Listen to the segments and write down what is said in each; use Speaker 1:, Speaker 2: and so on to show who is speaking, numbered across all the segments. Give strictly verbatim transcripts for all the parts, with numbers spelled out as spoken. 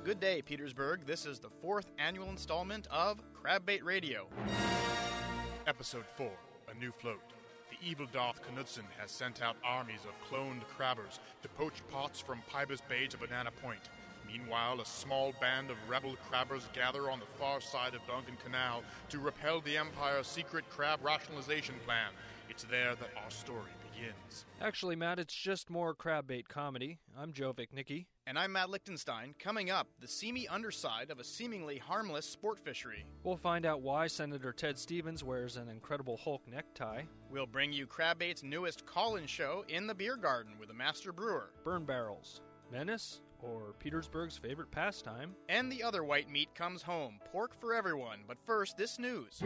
Speaker 1: Good day, Petersburg. This is the fourth annual installment of Crabbait Radio.
Speaker 2: Episode four, A New Float. The evil Darth Knudsen has sent out armies of cloned crabbers to poach pots from Pybus Bay to Banana Point. Meanwhile, a small band of rebel crabbers gather on the far side of Duncan Canal to repel the Empire's secret crab rationalization plan. It's there that our story begins.
Speaker 3: Actually, Matt, it's just more Crabbait comedy. I'm Joe Vicknicki.
Speaker 1: And I'm Matt Lichtenstein. Coming up, the seamy underside of a seemingly harmless sport fishery.
Speaker 3: We'll find out why Senator Ted Stevens wears an Incredible Hulk necktie.
Speaker 1: We'll bring you Crabbait's newest call-in show, In the Beer Garden, with a master brewer.
Speaker 3: Burn barrels. Menace? Or Petersburg's favorite pastime.
Speaker 1: And the other white meat comes home. Pork for everyone. But first, this news.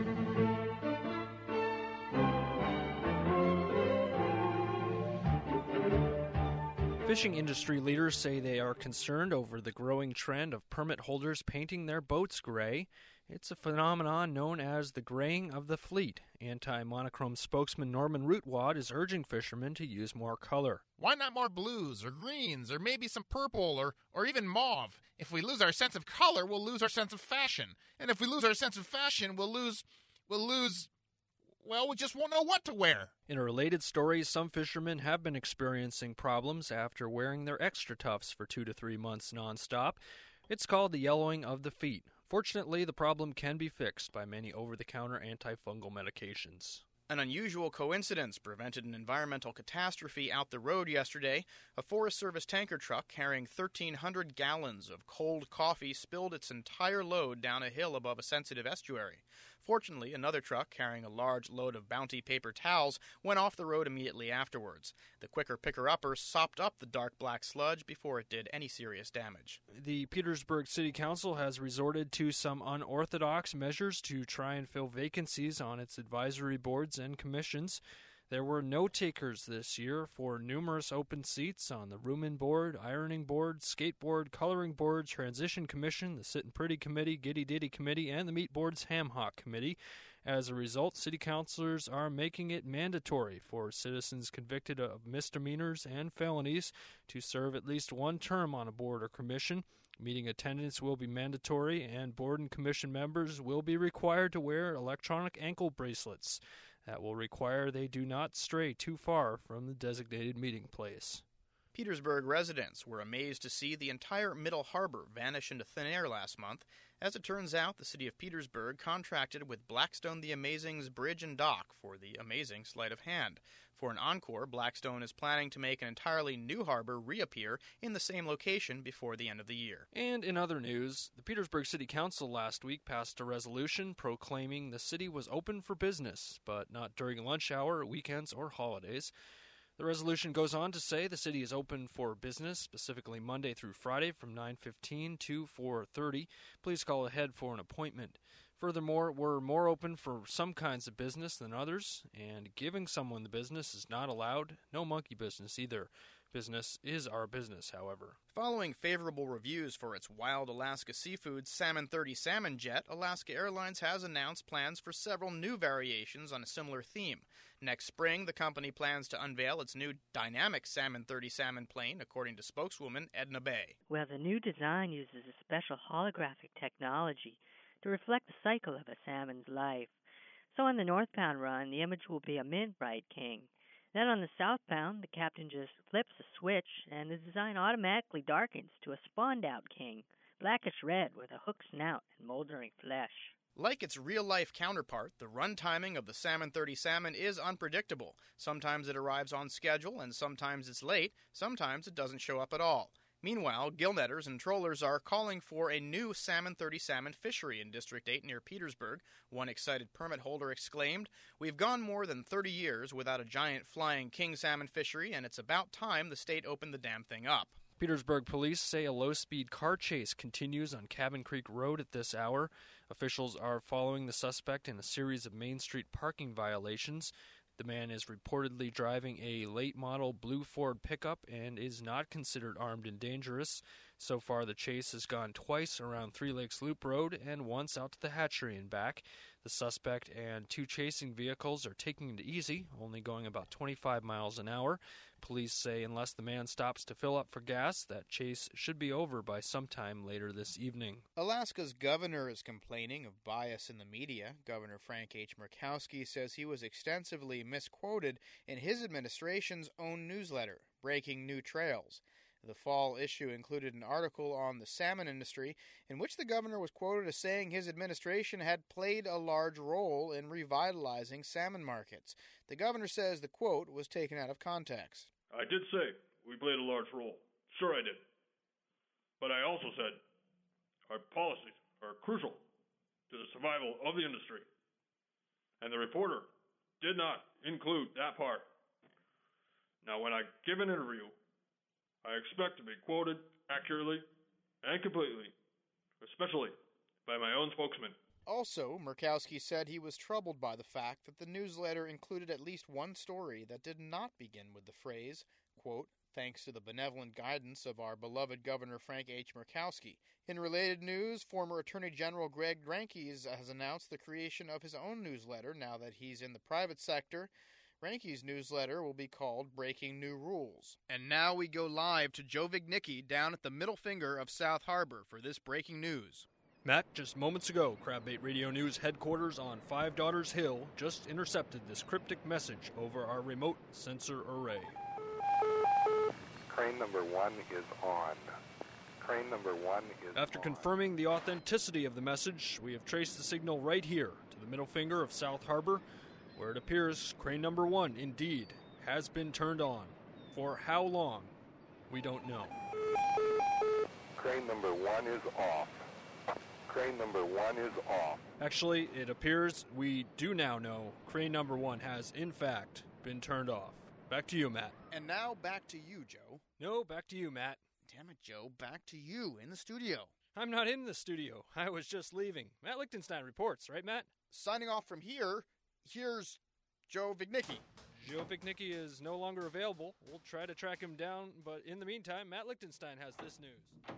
Speaker 3: Fishing industry leaders say they are concerned over the growing trend of permit holders painting their boats gray. It's a phenomenon known as the graying of the fleet. Anti-monochrome spokesman Norman Rootwad is urging fishermen to use more color.
Speaker 4: Why not more blues or greens or maybe some purple or, or even mauve? If we lose our sense of color, we'll lose our sense of fashion. And if we lose our sense of fashion, we'll lose... we'll lose... well, we just won't know what to wear.
Speaker 3: In a related story, some fishermen have been experiencing problems after wearing their extra tufts for two to three months nonstop. It's called the yellowing of the feet. Fortunately, the problem can be fixed by many over-the-counter antifungal medications.
Speaker 1: An unusual coincidence prevented an environmental catastrophe out the road yesterday. A Forest Service tanker truck carrying thirteen hundred gallons of cold coffee spilled its entire load down a hill above a sensitive estuary. Fortunately, another truck carrying a large load of Bounty paper towels went off the road immediately afterwards. The quicker picker-upper sopped up the dark black sludge before it did any serious damage.
Speaker 3: The Petersburg City Council has resorted to some unorthodox measures to try and fill vacancies on its advisory boards and commissions. There were no takers this year for numerous open seats on the Rooming Board, Ironing Board, Skateboard, Coloring Board, Transition Commission, the Sittin' Pretty Committee, Giddy Ditty Committee, and the Meat Board's Ham Hock Committee. As a result, city councilors are making it mandatory for citizens convicted of misdemeanors and felonies to serve at least one term on a board or commission. Meeting attendance will be mandatory, and board and commission members will be required to wear electronic ankle bracelets. That will require they do not stray too far from the designated meeting place.
Speaker 1: Petersburg residents were amazed to see the entire Middle Harbor vanish into thin air last month. As it turns out, the city of Petersburg contracted with Blackstone the Amazing's Bridge and Dock for the amazing sleight of hand. For an encore, Blackstone is planning to make an entirely new harbor reappear in the same location before the end of the year.
Speaker 3: And in other news, the Petersburg City Council last week passed a resolution proclaiming the city was open for business, but not during lunch hour, weekends, or holidays. The resolution goes on to say the city is open for business, specifically Monday through Friday from nine fifteen to four thirty. Please call ahead for an appointment. Furthermore, we're more open for some kinds of business than others, and giving someone the business is not allowed. No monkey business either. Business is our business, however.
Speaker 1: Following favorable reviews for its wild Alaska seafood Salmon thirty Salmon Jet, Alaska Airlines has announced plans for several new variations on a similar theme. Next spring, the company plans to unveil its new dynamic Salmon thirty Salmon plane, according to spokeswoman Edna Bay.
Speaker 5: Well, the new design uses a special holographic technology to reflect the cycle of a salmon's life. So on the northbound run, the image will be a mint-bright king. Then on the southbound, the captain just flips a switch, and the design automatically darkens to a spawned-out king, blackish red with a hooked snout and moldering flesh.
Speaker 1: Like its real-life counterpart, the run timing of the Salmon thirty Salmon is unpredictable. Sometimes it arrives on schedule, and sometimes it's late. Sometimes it doesn't show up at all. Meanwhile, gillnetters and trollers are calling for a new Salmon thirty Salmon fishery in District eight near Petersburg. One excited permit holder exclaimed, "We've gone more than thirty years without a giant flying king salmon fishery, and it's about time the state opened the damn thing up."
Speaker 3: Petersburg police say a low-speed car chase continues on Cabin Creek Road at this hour. Officials are following the suspect in a series of Main Street parking violations. The man is reportedly driving a late-model blue Ford pickup and is not considered armed and dangerous. So far, the chase has gone twice around Three Lakes Loop Road and once out to the hatchery and back. The suspect and two chasing vehicles are taking it easy, only going about twenty-five miles an hour. Police say unless the man stops to fill up for gas, that chase should be over by sometime later this evening.
Speaker 1: Alaska's governor is complaining of bias in the media. Governor Frank H. Murkowski says he was extensively misquoted in his administration's own newsletter, Breaking New Trails. The fall issue included an article on the salmon industry in which the governor was quoted as saying his administration had played a large role in revitalizing salmon markets. The governor says the quote was taken out of context.
Speaker 6: I did say we played a large role. Sure I did. But I also said our policies are crucial to the survival of the industry. And the reporter did not include that part. Now, when I give an interview, I expect to be quoted accurately and completely, especially by my own spokesman.
Speaker 1: Also, Murkowski said he was troubled by the fact that the newsletter included at least one story that did not begin with the phrase, quote, thanks to the benevolent guidance of our beloved Governor Frank H. Murkowski. In related news, former Attorney General Greg Reinke's has announced the creation of his own newsletter now that he's in the private sector. Reinke's newsletter will be called Breaking New Rules. And now we go live to Joe Vignicki down at the middle finger of South Harbor for this breaking news.
Speaker 3: Matt, just moments ago, Crabbait Radio News headquarters on Five Daughters Hill just intercepted this cryptic message over our remote sensor array.
Speaker 7: Crane number one is on. Crane number one is
Speaker 3: After
Speaker 7: on.
Speaker 3: confirming the authenticity of the message, we have traced the signal right here to the middle finger of South Harbor, where it appears crane number one, indeed, has been turned on. For how long, we don't know.
Speaker 7: Crane number one is off. Crane number one is off.
Speaker 3: Actually, it appears we do now know crane number one has, in fact, been turned off. Back to you, Matt.
Speaker 1: And now back to you, Joe.
Speaker 3: No, back to you, Matt.
Speaker 1: Damn it, Joe. Back to you in the studio.
Speaker 3: I'm not in the studio. I was just leaving. Matt Lichtenstein reports, right, Matt?
Speaker 1: Signing off from here, here's Joe Vignicki.
Speaker 3: Joe Vignicki is no longer available. We'll try to track him down, but in the meantime, Matt Lichtenstein has this news.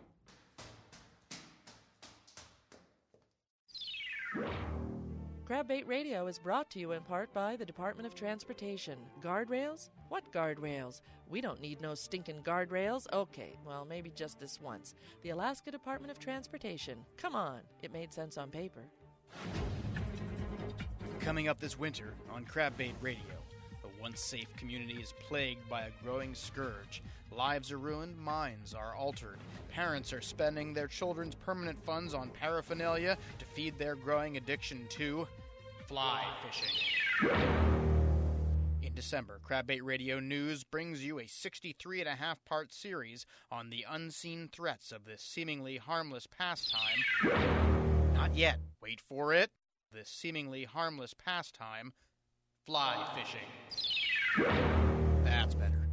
Speaker 8: Crabbait Radio is brought to you in part by the Department of Transportation. Guardrails? What guardrails? We don't need no stinking guardrails. Okay, well, maybe just this once. The Alaska Department of Transportation. Come on, it made sense on paper.
Speaker 1: Coming up this winter on Crabbait Radio, a once safe community is plagued by a growing scourge. Lives are ruined, minds are altered. Parents are spending their children's permanent funds on paraphernalia to feed their growing addiction to fly fishing. In December, Crabbait Radio News brings you a sixty-three and a half part series on the unseen threats of this seemingly harmless pastime. Not yet. Wait for it. This seemingly harmless pastime, fly fishing. That's better.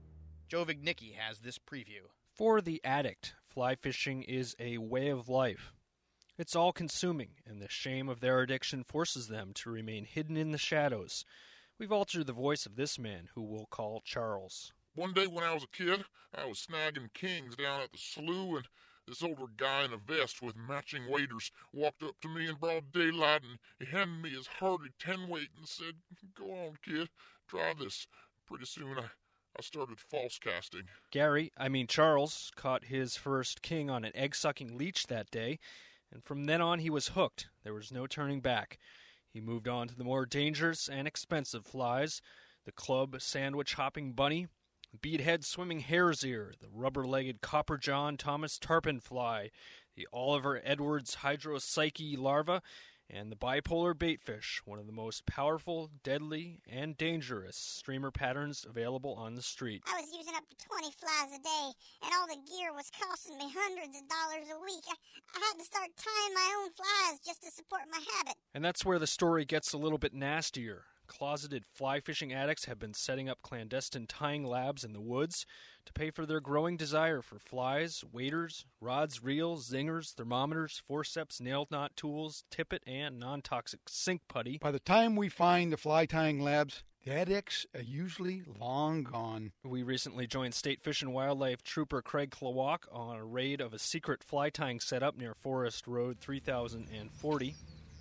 Speaker 1: Joe Vignicki has this preview.
Speaker 3: For the addict, fly fishing is a way of life. It's all-consuming, and the shame of their addiction forces them to remain hidden in the shadows. We've altered the voice of this man, who we'll call Charles.
Speaker 9: One day when I was a kid, I was snagging kings down at the slough, and this older guy in a vest with matching waders walked up to me in broad daylight, and he handed me his hearty ten weight and said, "Go on, kid, try this." Pretty soon I, I started false casting.
Speaker 3: Gary, I mean Charles, caught his first king on an egg-sucking leech that day, and from then on he was hooked. There was no turning back. He moved on to the more dangerous and expensive flies, the club sandwich-hopping bunny, beadhead swimming hare's ear, the rubber-legged Copper John Thomas tarpon fly, the Oliver Edwards hydropsyche larva, and the bipolar baitfish, one of the most powerful, deadly, and dangerous streamer patterns available on the street.
Speaker 10: I was using up to twenty flies a day, and all the gear was costing me hundreds of dollars a week. I, I had to start tying my own flies just to support my habit.
Speaker 3: And that's where the story gets a little bit nastier. Closeted fly fishing addicts have been setting up clandestine tying labs in the woods to pay for their growing desire for flies, waders, rods, reels, zingers, thermometers, forceps, nail knot tools, tippet, and non-toxic sink putty.
Speaker 11: By the time we find the fly tying labs, the addicts are usually long gone.
Speaker 3: We recently joined State Fish and Wildlife Trooper Craig Klawak on a raid of a secret fly tying setup near Forest Road three thousand forty.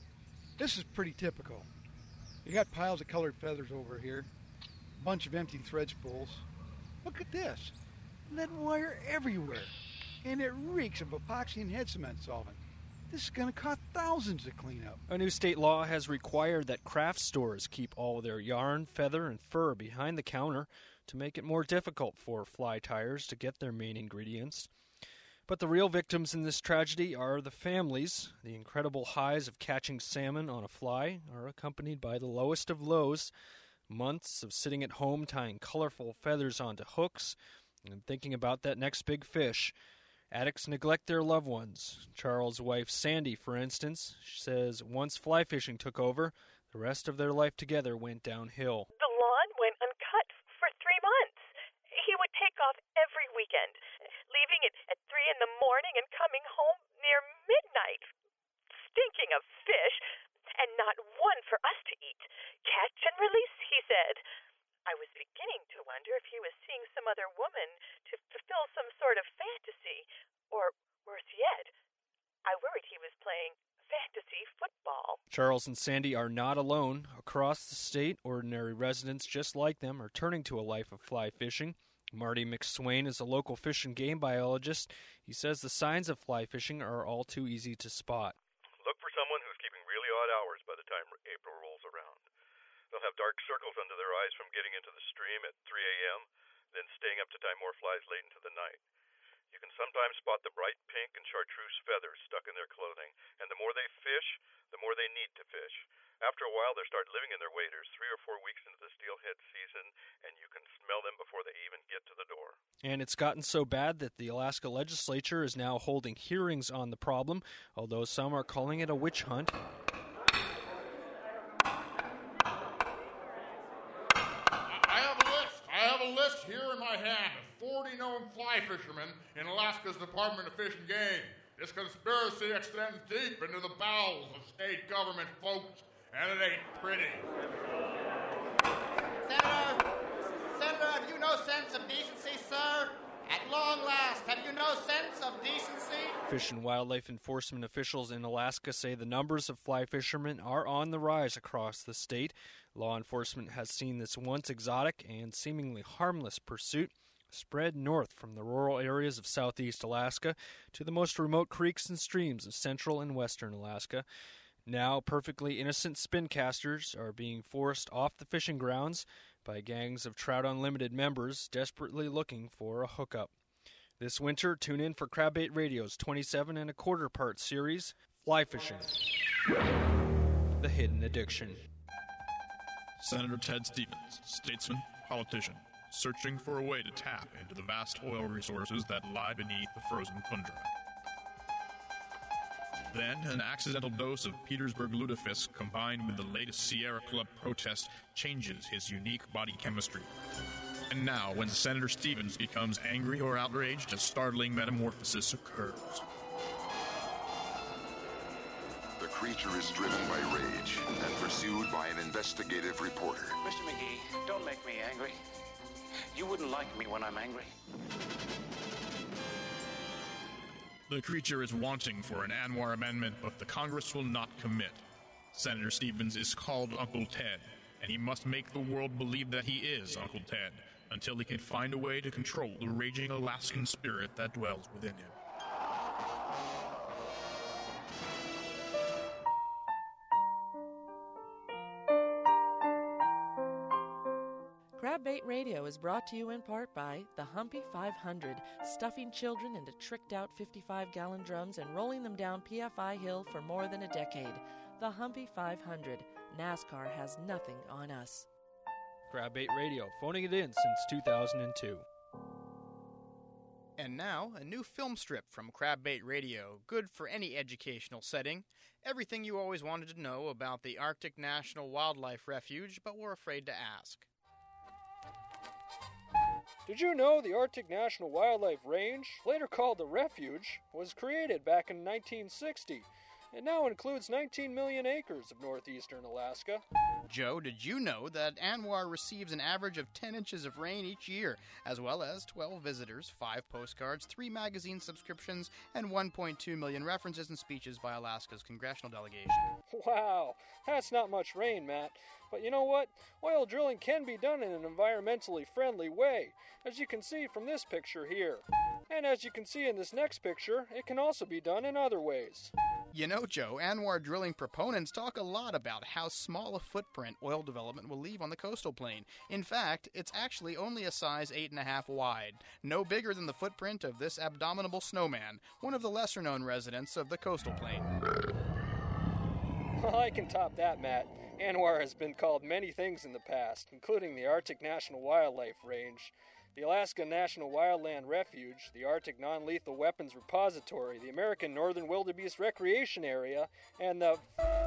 Speaker 11: This is pretty typical. You got piles of colored feathers over here, a bunch of empty thread spools, Look at this. Lead wire everywhere. And it reeks of epoxy and head cement solvent. This is going to cost thousands to clean up.
Speaker 3: A new state law has required that craft stores keep all their yarn, feather, and fur behind the counter to make it more difficult for fly tyers to get their main ingredients. But the real victims in this tragedy are the families. The incredible highs of catching salmon on a fly are accompanied by the lowest of lows, months of sitting at home tying colorful feathers onto hooks and thinking about that next big fish. Addicts neglect their loved ones. Charles' wife, Sandy, for instance, says once fly fishing took over, the rest of their life together went downhill.
Speaker 12: The lawn went uncut for three months. He would take off every weekend, leaving it at three in the morning and coming home near midnight, stinking of fish, and not one for us to eat. Catch and release, he said. I was beginning to wonder if he was seeing some other woman to fulfill some sort of fantasy, or worse yet, I worried he was playing fantasy football.
Speaker 3: Charles and Sandy are not alone. Across the state, ordinary residents just like them are turning to a life of fly fishing. Marty McSwain is a local fish and game biologist. He says the signs of fly fishing are all too easy to spot.
Speaker 13: Look for someone who's keeping really odd hours by the time April rolls around. They'll have dark circles under their eyes from getting into the stream at three a.m., then staying up to tie more flies late into the night. You can sometimes spot the bright pink and chartreuse feathers stuck in their clothing, and the more they fish, the more they need to fish. After a while, they'll start living in their waders three or four weeks into the steelhead season, and you can smell them before they even get to the door.
Speaker 3: And it's gotten so bad that the Alaska legislature is now holding hearings on the problem, although some are calling it a witch hunt.
Speaker 2: A list here in my hand of forty known fly fishermen in Alaska's Department of Fish and Game. This conspiracy extends deep into the bowels of state government, folks, and it ain't pretty.
Speaker 14: Senator, Senator, have you no sense of decency, sir? At long last, have you no sense of decency?
Speaker 3: Fish and wildlife enforcement officials in Alaska say the numbers of fly fishermen are on the rise across the state. Law enforcement has seen this once exotic and seemingly harmless pursuit spread north from the rural areas of southeast Alaska to the most remote creeks and streams of central and western Alaska. Now, perfectly innocent spin casters are being forced off the fishing grounds by gangs of Trout Unlimited members desperately looking for a hookup. This winter, tune in for Crabbait Radio's twenty-seven and a quarter part series, Fly Fishing, The Hidden Addiction.
Speaker 15: Senator Ted Stevens, statesman, politician, searching for a way to tap into the vast oil resources that lie beneath the frozen tundra. Then, an accidental dose of Petersburg lutefisk combined with the latest Sierra Club protest changes his unique body chemistry. And now, when Senator Stevens becomes angry or outraged, a startling metamorphosis occurs.
Speaker 16: The creature is driven by rage and pursued by an investigative reporter.
Speaker 17: Mister McGee, don't make me angry. You wouldn't like me when I'm angry.
Speaker 15: The creature is wanting for an Anwar amendment, but the Congress will not commit. Senator Stevens is called Uncle Ted, and he must make the world believe that he is Uncle Ted until he can find a way to control the raging Alaskan spirit that dwells within him.
Speaker 8: Crabbait Radio is brought to you in part by the Humpy five hundred, stuffing children into tricked-out fifty-five gallon drums and rolling them down P F I Hill for more than a decade. The Humpy five hundred. NASCAR has nothing on us.
Speaker 3: Crabbait Radio, phoning it in since two thousand two.
Speaker 1: And now, a new film strip from Crabbait Radio, good for any educational setting. Everything you always wanted to know about the Arctic National Wildlife Refuge, but were afraid to ask.
Speaker 3: Did you know the Arctic National Wildlife Range, later called the Refuge, was created back in nineteen sixty? It now includes nineteen million acres of northeastern Alaska.
Speaker 1: Joe, did you know that ANWR receives an average of ten inches of rain each year, as well as twelve visitors, five postcards, three magazine subscriptions, and one point two million references and speeches by Alaska's congressional delegation?
Speaker 3: Wow, that's not much rain, Matt. But you know what? Oil drilling can be done in an environmentally friendly way, as you can see from this picture here. And as you can see in this next picture, it can also be done in other ways.
Speaker 1: You know, Joe, ANWR drilling proponents talk a lot about how small a footprint oil development will leave on the coastal plain. In fact, it's actually only a size eight and a half wide, no bigger than the footprint of this abominable snowman, one of the lesser-known residents of the coastal plain.
Speaker 3: Well, I can top that, Matt. ANWR has been called many things in the past, including the Arctic National Wildlife Range, the Alaska National Wildland Refuge, the Arctic Non-Lethal Weapons Repository, the American Northern Wildebeest Recreation Area, and the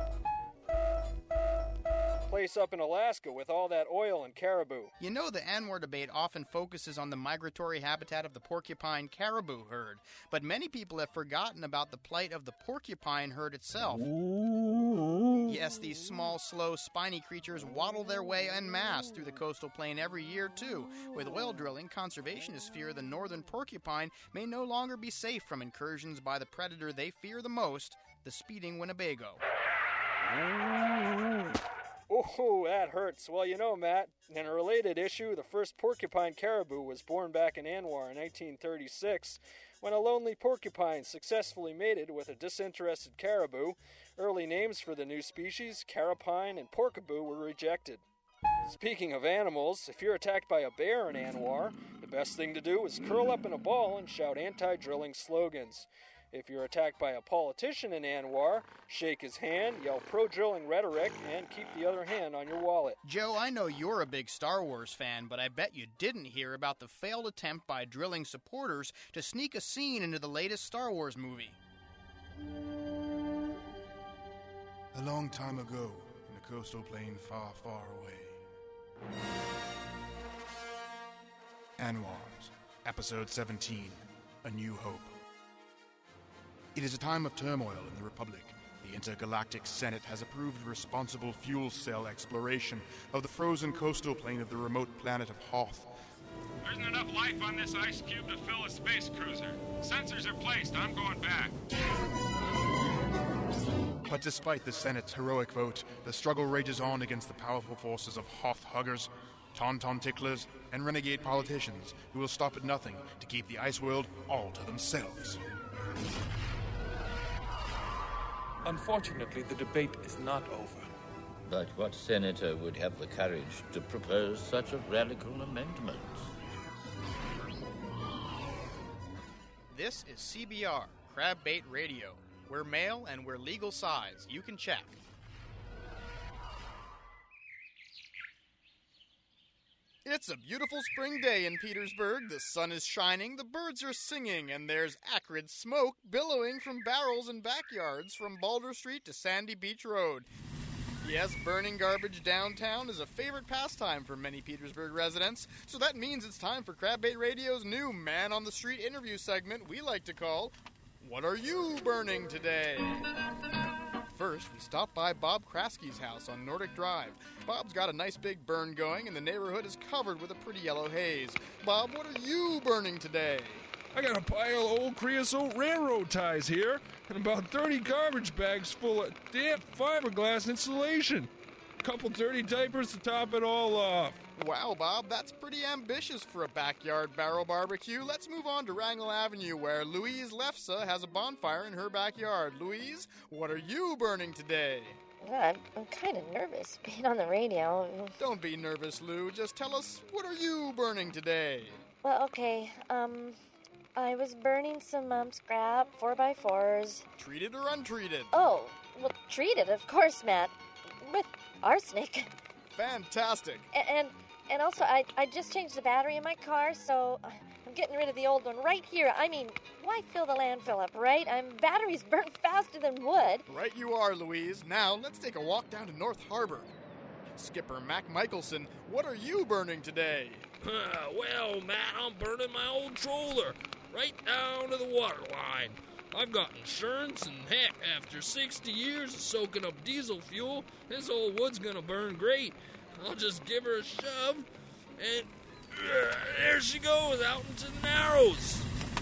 Speaker 3: place up in Alaska with all that oil and caribou.
Speaker 1: You know, the ANWR debate often focuses on the migratory habitat of the porcupine caribou herd, but many people have forgotten about the plight of the porcupine herd itself. Yes, these small, slow, spiny creatures waddle their way en masse through the coastal plain every year, too. With oil drilling, conservationists fear the northern porcupine may no longer be safe from incursions by the predator they fear the most, the speeding Winnebago.
Speaker 3: Oh, that hurts. Well, you know, Matt, in a related issue, the first porcupine caribou was born back in ANWR in nineteen thirty-six, when a lonely porcupine successfully mated with a disinterested caribou. Early names for the new species, carapine and porcaboo, were rejected. Speaking of animals, if you're attacked by a bear in ANWR, the best thing to do is curl up in a ball and shout anti-drilling slogans. If you're attacked by a politician in ANWR, shake his hand, yell pro-drilling rhetoric, and keep the other hand on your wallet.
Speaker 1: Joe, I know you're a big Star Wars fan, but I bet you didn't hear about the failed attempt by drilling supporters to sneak a scene into the latest Star Wars movie.
Speaker 18: A long time ago, in a coastal plain far, far away. ANWR's, Episode seventeen, A New Hope. It is a time of turmoil in the Republic. The Intergalactic Senate has approved responsible fuel cell exploration of the frozen coastal plain of the remote planet of Hoth.
Speaker 19: There isn't enough life on this ice cube to fill a space cruiser. Sensors are placed. I'm going back.
Speaker 18: But despite the Senate's heroic vote, the struggle rages on against the powerful forces of Hoth huggers, tauntaun ticklers, and renegade politicians who will stop at nothing to keep the ice world all to themselves.
Speaker 20: Unfortunately, the debate is not over.
Speaker 21: But what senator would have the courage to propose such a radical amendment?
Speaker 1: This is C B R, Crab Bait Radio. We're male and we're legal size. You can check. It's a beautiful spring day in Petersburg. The sun is shining, the birds are singing, and there's acrid smoke billowing from barrels and backyards from Boulder Street to Sandy Beach Road. Yes, burning garbage downtown is a favorite pastime for many Petersburg residents, so that means it's time for Crab Bait Radio's new Man on the Street interview segment we like to call, What Are You Burning Today? First, we stop by Bob Kraski's house on Nordic Drive. Bob's got a nice big burn going, and the neighborhood is covered with a pretty yellow haze. Bob, what are you burning today?
Speaker 22: I got a pile of old creosote railroad ties here, and about thirty garbage bags full of damp fiberglass insulation. A couple dirty diapers to top it all off.
Speaker 1: Wow, Bob, that's pretty ambitious for a backyard barrel barbecue. Let's move on to Wrangell Avenue, where Louise Lefsa has a bonfire in her backyard. Louise, what are you burning today?
Speaker 23: Well, I'm, I'm kind of nervous being on the radio.
Speaker 1: Don't be nervous, Lou. Just tell us, what are you burning today?
Speaker 23: Well, okay, um, I was burning some um, scrap four by fours.
Speaker 1: Treated or untreated?
Speaker 23: Oh, well, treated, of course, Matt. With arsenic.
Speaker 1: Fantastic.
Speaker 23: And, and and also, I, I just changed the battery in my car, so I'm getting rid of the old one right here. I mean, why fill the landfill up, right? I'm batteries burn faster than wood.
Speaker 1: Right you are, Louise. Now, let's take a walk down to North Harbor. Skipper Mac Michelson, what are you burning today?
Speaker 22: Uh, well, Matt, I'm burning my old troller right down to the water line.
Speaker 3: I've got insurance, and heck, after sixty years of soaking up diesel fuel, this old wood's gonna burn great. I'll just give her a shove, and uh, there she goes, out into the Narrows.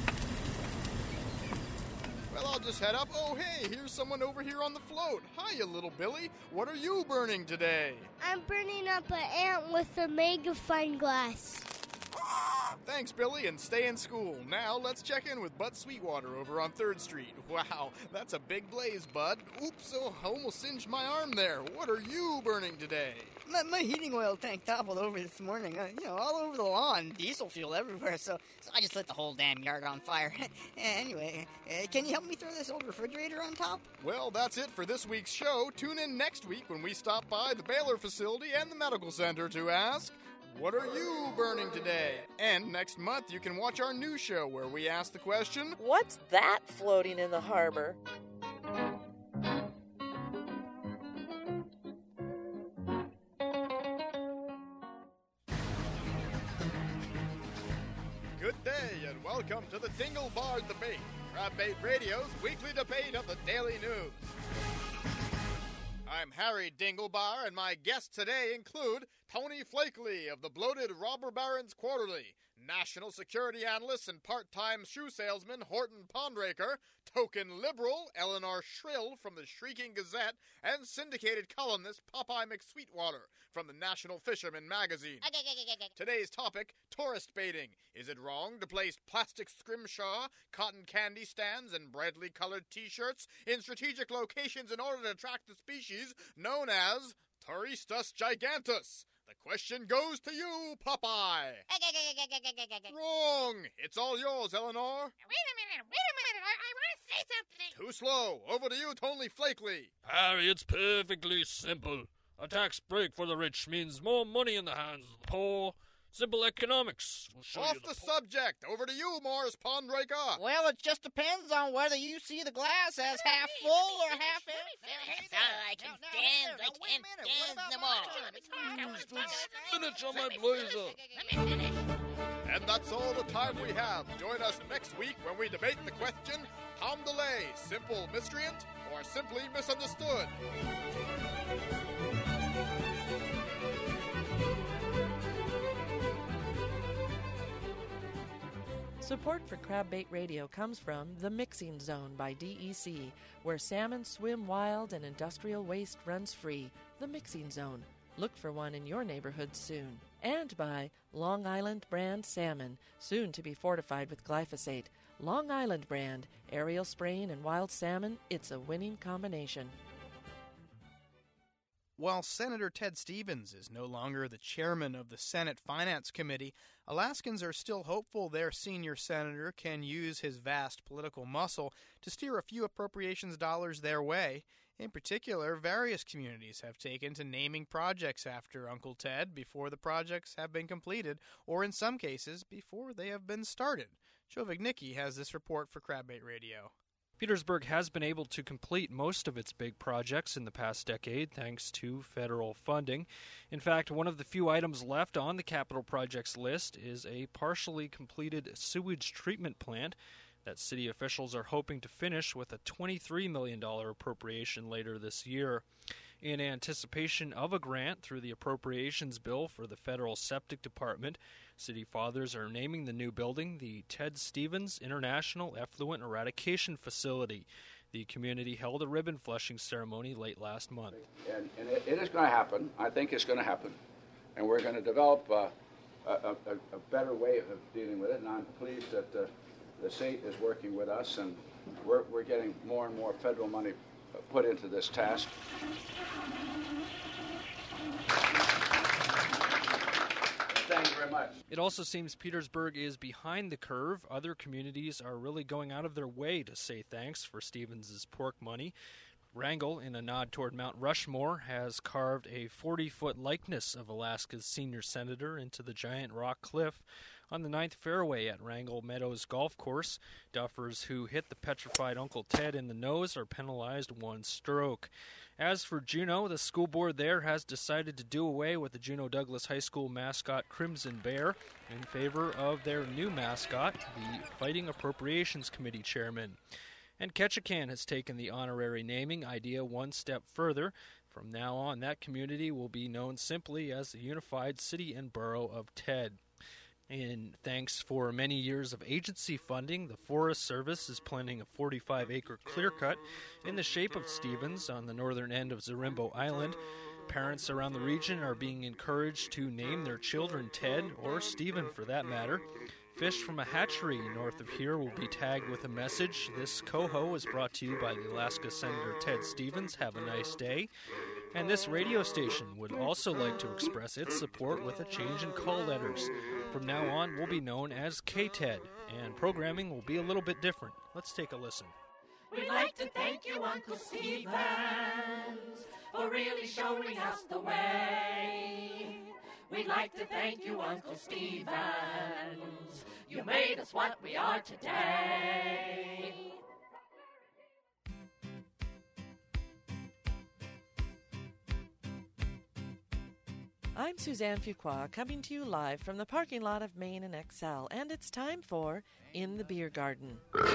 Speaker 1: Well, I'll just head up. Oh, hey, here's someone over here on the float. Hiya, little Billy. What are you burning today?
Speaker 4: I'm burning up an ant with a magnifying glass.
Speaker 1: Thanks, Billy, and stay in school. Now, let's check in with Bud Sweetwater over on third street. Wow, that's a big blaze, Bud. Oops, oh, I almost singed my arm there. What are you burning today?
Speaker 5: My, my heating oil tank toppled over this morning. Uh, you know, all over the lawn. Diesel fuel everywhere, so, so I just lit the whole damn yard on fire. Anyway, uh, can you help me throw this old refrigerator on top?
Speaker 1: Well, that's it for this week's show. Tune in next week when we stop by the Baylor facility and the medical center to ask, what are you burning today? And next month, you can watch our new show where we ask the question,
Speaker 8: what's that floating in the harbor?
Speaker 1: Good day, and welcome to the Dingle Bar Debate, Crabbait Radio's weekly debate of the Daily News. I'm Harry Dinglebar, and my guests today include Tony Flakely of the bloated Robber Barons Quarterly, national security analyst and part-time shoe salesman Horton Pondraker, token liberal Eleanor Shrill from the Shrieking Gazette, and syndicated columnist Popeye McSweetwater from the National Fisherman magazine. Today's topic, tourist baiting. Is it wrong to place plastic scrimshaw, cotton candy stands, and brightly colored t-shirts in strategic locations in order to attract the species known as Touristus gigantus? The question goes to you, Popeye. Wrong. It's all yours, Eleanor.
Speaker 6: Wait a minute, wait a minute, I, I want to say something.
Speaker 1: Too slow. Over to you, Tony Flakely.
Speaker 3: Harry, it's perfectly simple. A tax break for the rich means more money in the hands of the poor. Simple economics. We'll show
Speaker 1: Off
Speaker 3: you
Speaker 1: the,
Speaker 3: the
Speaker 1: subject. Over to you, Morris Pondraker.
Speaker 5: Well, it just depends on whether you see the glass as half full or half empty.
Speaker 6: I can stand, I can't stand them all.
Speaker 3: Spinach on my blazer.
Speaker 1: And that's all the time we have. Join us next week when we debate the question, Tom DeLay, simple miscreant or simply misunderstood?
Speaker 8: Support for Crabbait Radio comes from The Mixing Zone by D E C, where salmon swim wild and industrial waste runs free. The Mixing Zone. Look for one in your neighborhood soon. And by Long Island Brand Salmon, soon to be fortified with glyphosate. Long Island Brand, aerial spraying and wild salmon, it's a winning combination.
Speaker 1: While Senator Ted Stevens is no longer the chairman of the Senate Finance Committee, Alaskans are still hopeful their senior senator can use his vast political muscle to steer a few appropriations dollars their way. In particular, various communities have taken to naming projects after Uncle Ted before the projects have been completed, or in some cases, before they have been started. Joe Vignicki has this report for Crabbait Radio.
Speaker 3: Petersburg has been able to complete most of its big projects in the past decade thanks to federal funding. In fact, one of the few items left on the capital projects list is a partially completed sewage treatment plant that city officials are hoping to finish with a twenty-three million dollars appropriation later this year. In anticipation of a grant through the appropriations bill for the federal septic department, city fathers are naming the new building the Ted Stevens International Effluent Eradication Facility. The community held a ribbon flushing ceremony late last month.
Speaker 24: And, and it, it is going to happen. I think it's going to happen. And we're going to develop uh, a, a, a better way of dealing with it. And I'm pleased that uh, the state is working with us, and we're, we're getting more and more federal money put into this task. Thank you very much.
Speaker 3: It also seems Petersburg is behind the curve. Other communities are really going out of their way to say thanks for Stevens' pork money. Wrangell, in a nod toward Mount Rushmore, has carved a forty-foot likeness of Alaska's senior senator into the giant rock cliff on the ninth fairway at Wrangell Meadows Golf Course. Duffers who hit the petrified Uncle Ted in the nose are penalized one stroke. As for Juneau, the school board there has decided to do away with the Juneau Douglas High School mascot Crimson Bear in favor of their new mascot, the Fighting Appropriations Committee chairman. And Ketchikan has taken the honorary naming idea one step further. From now on, that community will be known simply as the Unified City and Borough of Ted. And thanks for many years of agency funding, the Forest Service is planning a forty-five acre clear-cut in the shape of Stevens on the northern end of Zarimbo Island. Parents around the region are being encouraged to name their children Ted, or Stephen for that matter. Fish from a hatchery north of here will be tagged with a message. This coho is brought to you by the Alaska Senator Ted Stevens. Have a nice day. And this radio station would also like to express its support with a change in call letters. From now on, we'll be known as K T E D, and programming will be a little bit different. Let's take a listen.
Speaker 7: We'd like to thank you, Uncle Stevens, for really showing us the way. We'd like to thank you, Uncle Stevens. You made us what we are today.
Speaker 8: I'm Suzanne Fuqua, coming to you live from the parking lot of Main and X L, and it's time for In the Beer Garden.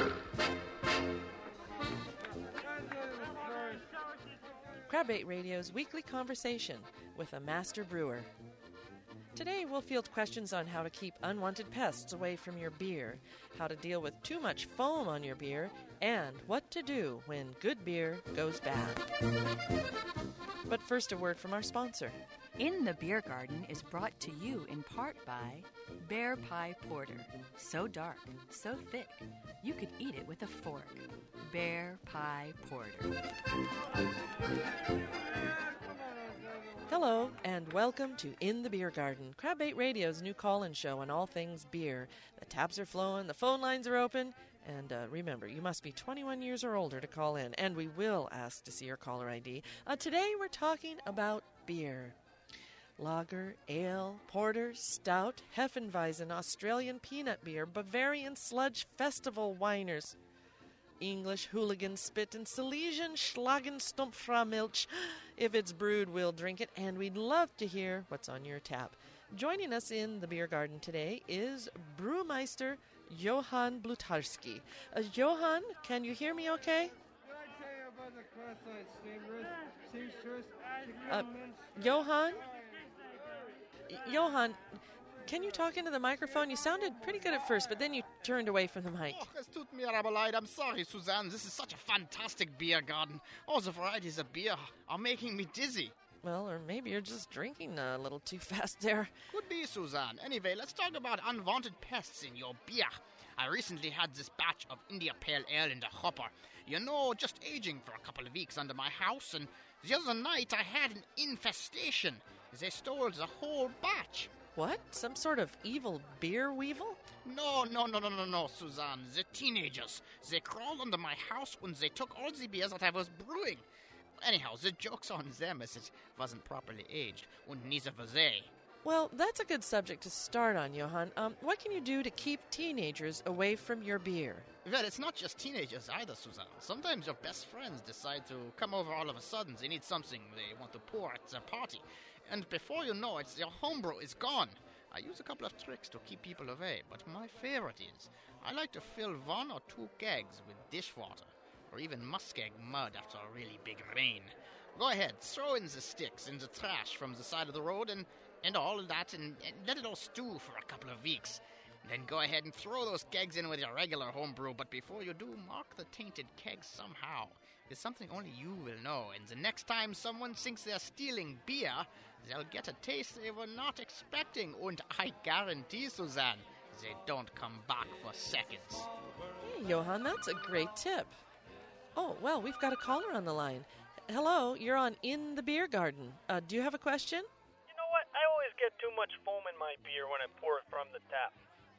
Speaker 8: Crabbait Radio's weekly conversation with a master brewer. Today we'll field questions on how to keep unwanted pests away from your beer, how to deal with too much foam on your beer, and what to do when good beer goes bad. But first, a word from our sponsor.
Speaker 9: In the Beer Garden is brought to you in part by Bear Pie Porter. So dark, so thick, you could eat it with a fork. Bear Pie Porter.
Speaker 8: Hello, and welcome to In the Beer Garden, Crabbait Radio's new call-in show on all things beer. The taps are flowing, the phone lines are open, and uh, remember, you must be twenty-one years or older to call in, and we will ask to see your caller I D. Uh, today we're talking about beer. Lager, ale, porter, stout, Hefeweizen, Australian peanut beer, Bavarian sludge festival winers, English hooligan spit, and Silesian Schlagenstumpfraumilch. If it's brewed, we'll drink it, and we'd love to hear what's on your tap. Joining us in the Beer Garden today is Brewmeister Johann Blutarski. Uh, Johann, can you hear me okay? Uh, Johann? Johann, can you talk into the microphone? You sounded pretty good at first, but then you turned away from the mic.
Speaker 14: Oh, es tut mir aber leid. I'm sorry, Suzanne. This is such a fantastic beer garden. All the varieties of beer are making me dizzy.
Speaker 8: Well, or maybe you're just drinking a little too fast there.
Speaker 14: Could be, Suzanne. Anyway, let's talk about unwanted pests in your beer. I recently had this batch of India Pale Ale in the hopper. You know, just aging for a couple of weeks under my house, and the other night I had an infestation. They stole the whole batch.
Speaker 8: What? Some sort of evil beer weevil?
Speaker 14: No, no, no, no, no, no, Suzanne. The teenagers. They crawled under my house when they took all the beers that I was brewing. Anyhow, the joke's on them as it wasn't properly aged, and neither were they.
Speaker 8: Well, that's a good subject to start on, Johann. Um, what can you do to keep teenagers away from your beer?
Speaker 14: Well, it's not just teenagers either, Suzanne. Sometimes your best friends decide to come over all of a sudden. They need something they want to pour at their party. And before you know it, their homebrew is gone. I use a couple of tricks to keep people away, but my favorite is I like to fill one or two kegs with dishwater, or even muskeg mud after a really big rain. Go ahead, throw in the sticks in the trash from the side of the road and, and all of that, and, and let it all stew for a couple of weeks. Then go ahead and throw those kegs in with your regular homebrew, but before you do, mark the tainted kegs somehow. It's something only you will know, and the next time someone thinks they're stealing beer, they'll get a taste they were not expecting, and I guarantee, Suzanne, they don't come back for seconds.
Speaker 8: Hey, Johann, that's a great tip. Oh, well, we've got a caller on the line. Hello, you're on In the Beer Garden. Uh, do you have a question?
Speaker 10: You know what? I always get too much foam in my beer when I pour it from the tap.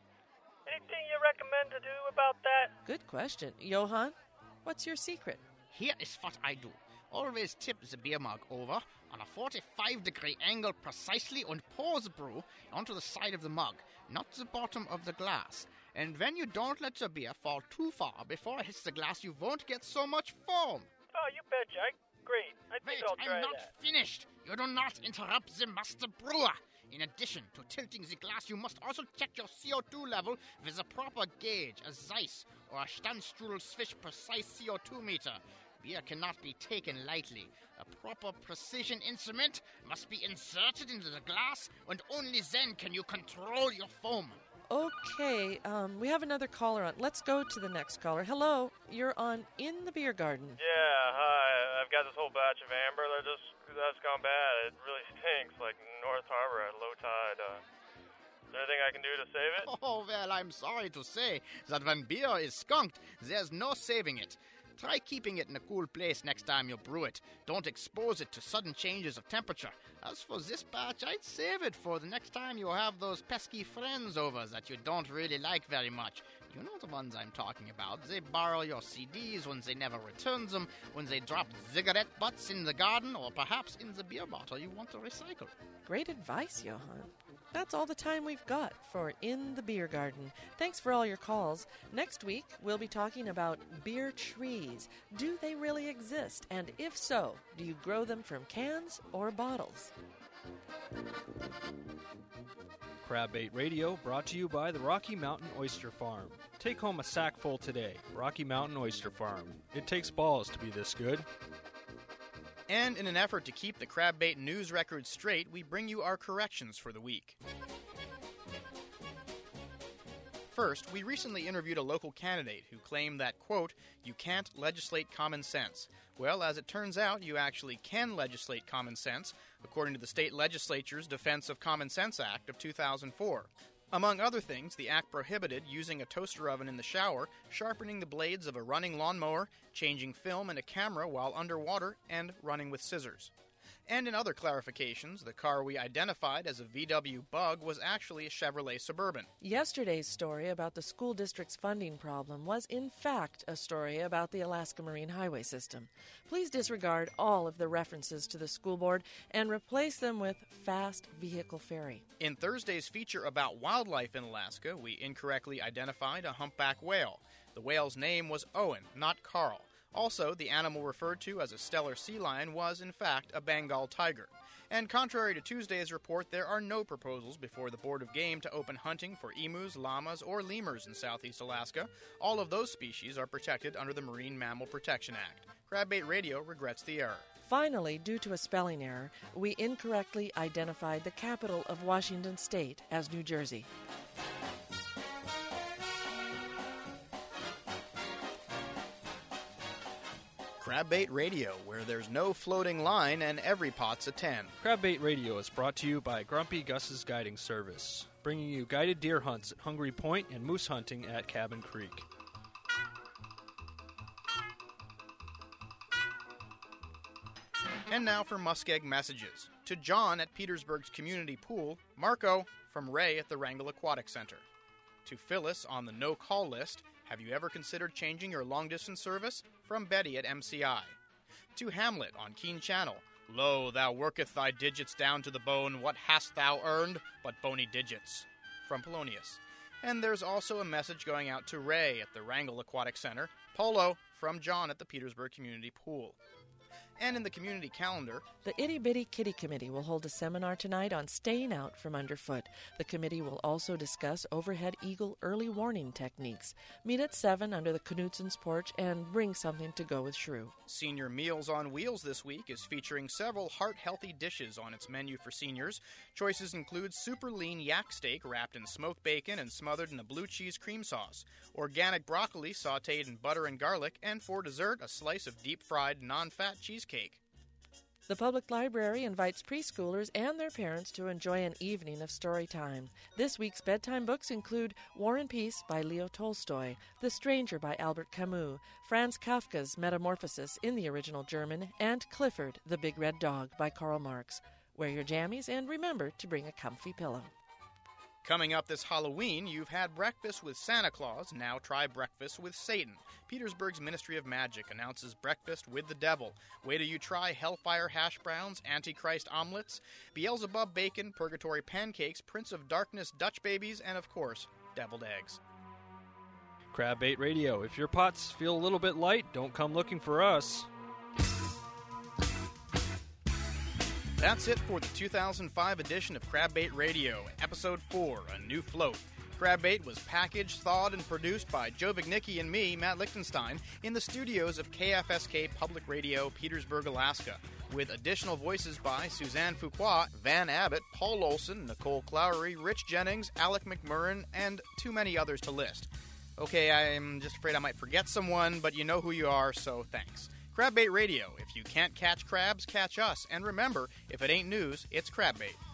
Speaker 10: Anything you recommend to do about that?
Speaker 8: Good question. Johann, what's your secret?
Speaker 14: Here is what I do. Always tip the beer mug over on a forty-five degree angle precisely and pour the brew onto the side of the mug, not the bottom of the glass. And when you don't let the beer fall too far before it hits the glass, you won't get so much foam.
Speaker 10: Oh, you betcha. I, great. I think
Speaker 14: Wait,
Speaker 10: I'll try
Speaker 14: I'm not
Speaker 10: that.
Speaker 14: finished. You do not interrupt the master brewer. In addition to tilting the glass, you must also check your C O two level with a proper gauge, a Zeiss, or a Standstuhl-Swiss precise C O two meter. Beer cannot be taken lightly. A proper precision instrument must be inserted into the glass, and only then can you control your foam.
Speaker 8: Okay, um, we have another caller on. Let's go to the next caller. Hello, you're on In the Beer Garden.
Speaker 2: Yeah, hi. I've got this whole batch of amber that just that's gone bad. It really stinks, like North Harbor at low tide. Uh, is there anything I can do to save it?
Speaker 14: Oh, well, I'm sorry to say that when beer is skunked, there's no saving it. Try keeping it in a cool place next time you brew it. Don't expose it to sudden changes of temperature. As for this batch, I'd save it for the next time you have those pesky friends over that you don't really like very much. You know the ones I'm talking about. They borrow your C Ds when they never return them, when they drop cigarette butts in the garden, or perhaps in the beer bottle you want to recycle.
Speaker 8: Great advice, Johann. That's all the time we've got for In the Beer Garden. Thanks for all your calls. Next week, we'll be talking about beer trees. Do they really exist? And if so, do you grow them from cans or bottles?
Speaker 3: Crabbait Radio brought to you by the Rocky Mountain Oyster Farm. Take home a sack full today. Rocky Mountain Oyster Farm. It takes balls to be this good.
Speaker 1: And in an effort to keep the Crabbait news record straight, we bring you our corrections for the week. First, we recently interviewed a local candidate who claimed that, quote, you can't legislate common sense. Well, as it turns out, you actually can legislate common sense, according to the state legislature's Defense of Common Sense Act of two thousand four. Among other things, the act prohibited using a toaster oven in the shower, sharpening the blades of a running lawnmower, changing film in a camera while underwater, and running with scissors. And in other clarifications, the car we identified as a V W Bug was actually a Chevrolet Suburban.
Speaker 8: Yesterday's story about the school district's funding problem was, in fact, a story about the Alaska Marine Highway System. Please disregard all of the references to the school board and replace them with Fast Vehicle Ferry.
Speaker 1: In Thursday's feature about wildlife in Alaska, we incorrectly identified a humpback whale. The whale's name was Owen, not Carl. Also, the animal referred to as a Steller sea lion was, in fact, a Bengal tiger. And contrary to Tuesday's report, there are no proposals before the Board of Game to open hunting for emus, llamas, or lemurs in southeast Alaska. All of those species are protected under the Marine Mammal Protection Act. Crabbait Radio regrets the error.
Speaker 8: Finally, due to a spelling error, we incorrectly identified the capital of Washington State as New Jersey.
Speaker 1: Crabbait Radio, where there's no floating line and every pot's a ten.
Speaker 3: Crabbait Radio is brought to you by Grumpy Gus's Guiding Service, bringing you guided deer hunts at Hungry Point and moose hunting at Cabin Creek.
Speaker 1: And now for Muskeg messages. To John at Petersburg's Community Pool, Marco from Ray at the Wrangell Aquatic Center. To Phyllis on the no-call list, have you ever considered changing your long-distance service? From Betty at M C I. To Hamlet on Keene Channel, lo, thou worketh thy digits down to the bone, what hast thou earned but bony digits? From Polonius. And there's also a message going out to Ray at the Wrangell Aquatic Center, Polo from John at the Petersburg Community Pool. And in the community calendar,
Speaker 8: the Itty Bitty Kitty Committee will hold a seminar tonight on staying out from underfoot. The committee will also discuss overhead eagle early warning techniques. Meet at seven under the Knutson's porch and bring something to go with Shrew.
Speaker 1: Senior Meals on Wheels this week is featuring several heart-healthy dishes on its menu for seniors. Choices include super lean yak steak wrapped in smoked bacon and smothered in a blue cheese cream sauce, organic broccoli sautéed in butter and garlic, and for dessert, a slice of deep-fried, non-fat cheesecake.
Speaker 8: The Public Library invites preschoolers and their parents to enjoy an evening of story time. This week's bedtime books include War and Peace by Leo Tolstoy, The Stranger by Albert Camus, Franz Kafka's Metamorphosis in the original German, and Clifford, the Big Red Dog by Karl Marx. Wear your jammies and remember to bring a comfy pillow.
Speaker 1: Coming up this Halloween, you've had breakfast with Santa Claus, now try breakfast with Satan. Petersburg's Ministry of Magic announces breakfast with the devil. Wait till you try Hellfire hash browns, Antichrist omelets, Beelzebub bacon, Purgatory pancakes, Prince of Darkness Dutch babies, and of course, deviled eggs.
Speaker 3: Crabbait Radio. If your pots feel a little bit light, don't come looking for us.
Speaker 1: That's it for the two thousand five edition of Crabbait Radio, Episode four, A New Float. Crabbait was packaged, thawed, and produced by Joe Vignicki and me, Matt Lichtenstein, in the studios of K F S K Public Radio, Petersburg, Alaska, with additional voices by Suzanne Fuqua, Van Abbott, Paul Olson, Nicole Clowery, Rich Jennings, Alec McMurrin, and too many others to list. Okay, I'm just afraid I might forget someone, but you know who you are, so thanks. Crabbait Radio. If you can't catch crabs, catch us. And remember, if it ain't news, it's crabbait.